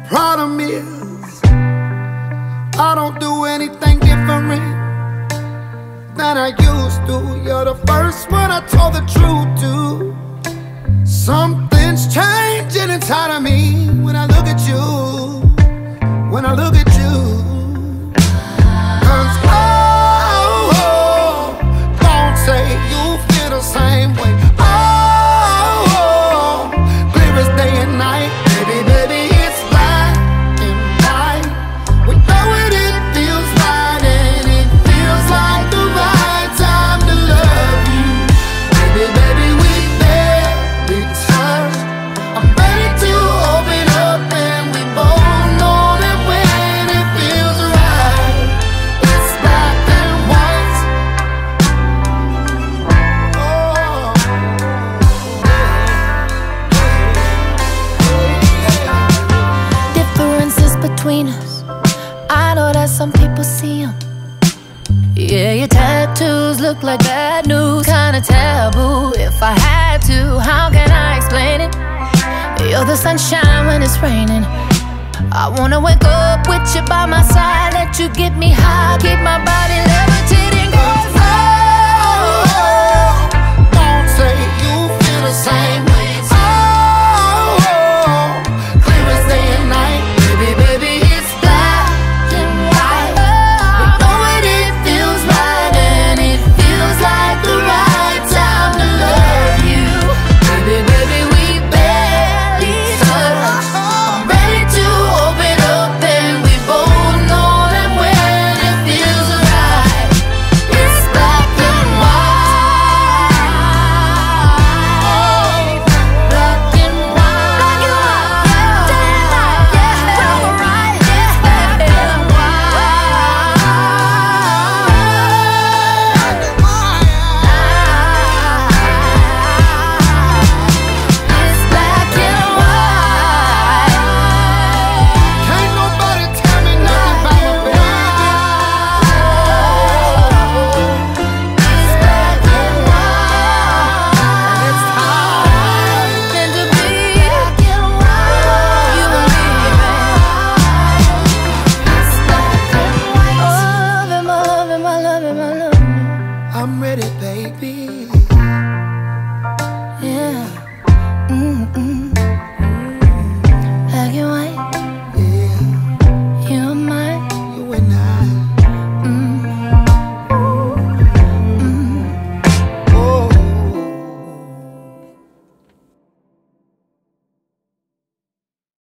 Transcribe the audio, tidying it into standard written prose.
problem is I don't do anything different than I used to. You're the first one I told the truth to. Something's changing inside of me when I look at you, when I look at you. 'Cause oh, don't say you feel the same way. Oh, clear as day and night. Baby, baby, it's black and white. We know it, it feels right, and it feels like the right time to love you. Baby, baby, we barely touch. I'm ready to open up, and we both know that when it feels right, it's black and white. Differences between us, I know that some people see them. Yeah, your tattoos look like bad news, kinda taboo. If I had to, how can I explain it? You're the sunshine when it's raining. I wanna wake up with you by my side, let you get me high, keep my body levitating. 'Cause Don't say you feel the same